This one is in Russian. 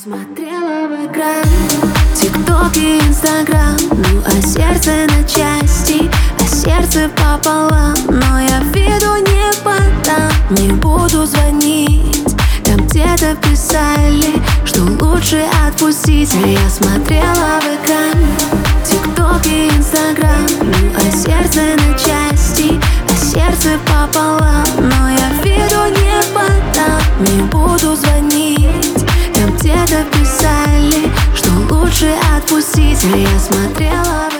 смотрела в экран, ТикТок и Инстаграм, ну а сердце на части, а сердце пополам. Но я виду не подам, не буду звонить. Там где-то писали, что лучше отпустить. А я смотрела в экран, ТикТок и Инстаграм, ну а сердце на части, а сердце пополам. Но я виду не подам, не буду звонить. Там где-то писали, что лучше отпустить. А я смотрела